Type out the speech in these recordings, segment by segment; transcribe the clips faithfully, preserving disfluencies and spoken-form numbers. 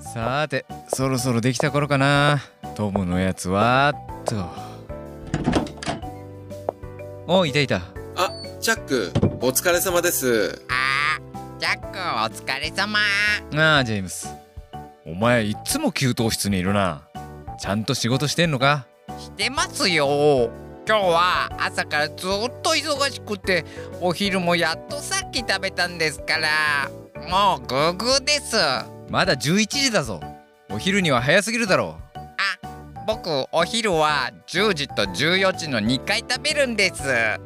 さーて、そろそろできた頃かな。トムのやつはっと。お、いたいた。 あ、チャック、お疲れ様です。 あー、ジャックお疲れ様。 ああ、ジェームス。お前いっつも給湯室にいるな。ちゃんと仕事してんのか？ してますよ。今日は朝からずっと忙しくて、お昼もやっとさっき食べたんですから、もうグーグーです。 まだじゅういちじだぞ。お昼には早すぎるだろう。 あ、僕お昼はじゅうじとじゅうよじのにかい食べるんです。あははは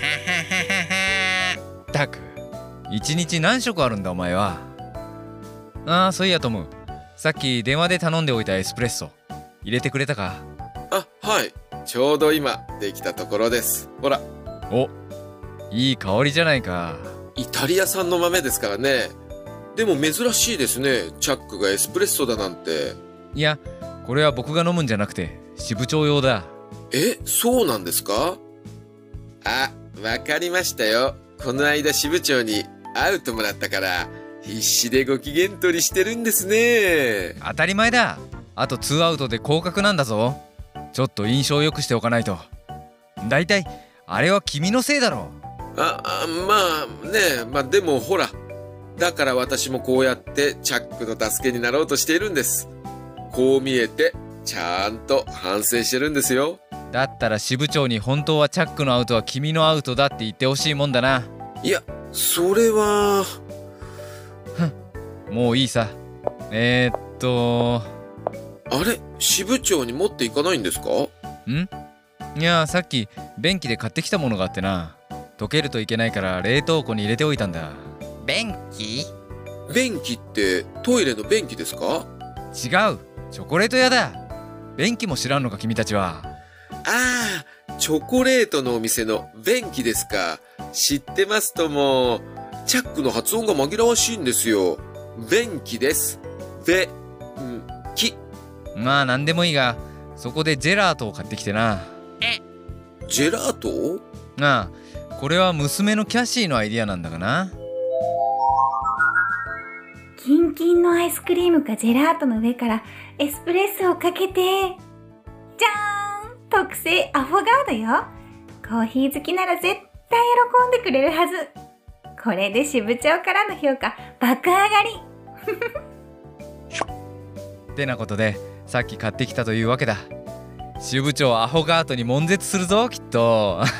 は。 ったく、いちにち何食あるんだお前は。ああ、そういやトム、さっき電話で頼んでおいたエスプレッソ入れてくれたか？ あ、はい、ちょうど今できたところです。ほら。 お、いい香りじゃないか。 イタリア産の豆ですからね。でも珍しいですね、チャックがエスプレッソだなんて。 いや、これは僕が飲むんじゃなくて支部長用だ。 え、そうなんですか？あ、わかりましたよ。この間支部長に会うともらったから必死でご機嫌取りしてるんですね。 当たり前だ。あとツーアウトで降格なんだぞ。ちょっと印象良くしておかないと。だいたいあれは君のせいだろ。 あ、あ、まあね、まあでもほら、だから私もこうやってチャックの助けになろうとしているんです。こう見えてちゃんと反省してるんですよ。 だったら支部長に本当はチャックのアウトは君のアウトだって言ってほしいもんだな。 いや、それはもういいさ。えー、っとあれ、支部長に持っていかないんですか？ ん？いや、さっき便器で買ってきたものがあってな。溶けるといけないから冷凍庫に入れておいたんだ。 便器？ 便器ってトイレの便器ですか？ 違う、チョコレート屋だ。便器も知らんのか君たちは。 ああ、チョコレートのお店の便器ですか。知ってますとも。チャックの発音が紛らわしいんですよ。便器です。べ、ん、き。 まあ何でもいいが、そこでジェラートを買ってきてな。 え、 ジェラート？ ああ、これは娘のキャシーのアイディアなんだがな。 キンキンのアイスクリームかジェラートの上からエスプレッソをかけて、じゃーん、特製アフォガードよ。コーヒー好きなら絶対喜んでくれるはず。これで支部長からの評価爆上がり。 ってなことでさっき買ってきたというわけだ。支部長アホガートに悶絶するぞきっと。 ア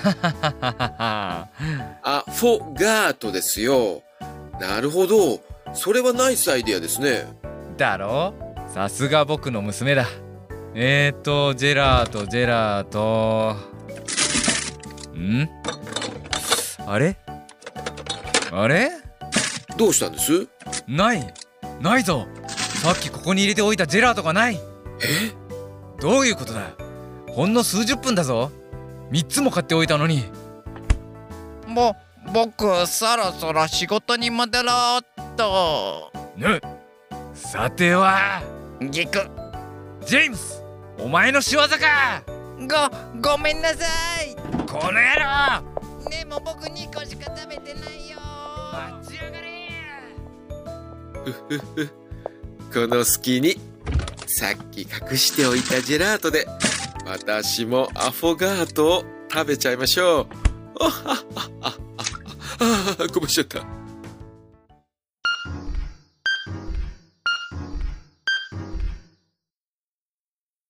フォガートですよ。なるほど、それはナイスアイデアですね。 だろ？さすが僕の娘だ。えーとジェラートジェラートん？あれあれ？ どうしたんです？ ないないぞ。さっきここに入れておいたジェラートがない。 え？ どういうことだ？ほんの数十分だぞ。みっつも買っておいたのに。 ぼ、僕そろそろ仕事に戻ろうっと。 ぬ、さてはギク。 ジェームス、お前の仕業か。 ご、ごめんなさい。 この野郎。 でも僕にこしか食べてないよ。 待ちやがれ。 ふふふ、この隙にさっき隠しておいたジェラートで私もアフォガートを食べちゃいましょう。あははははは、こぼしちゃった。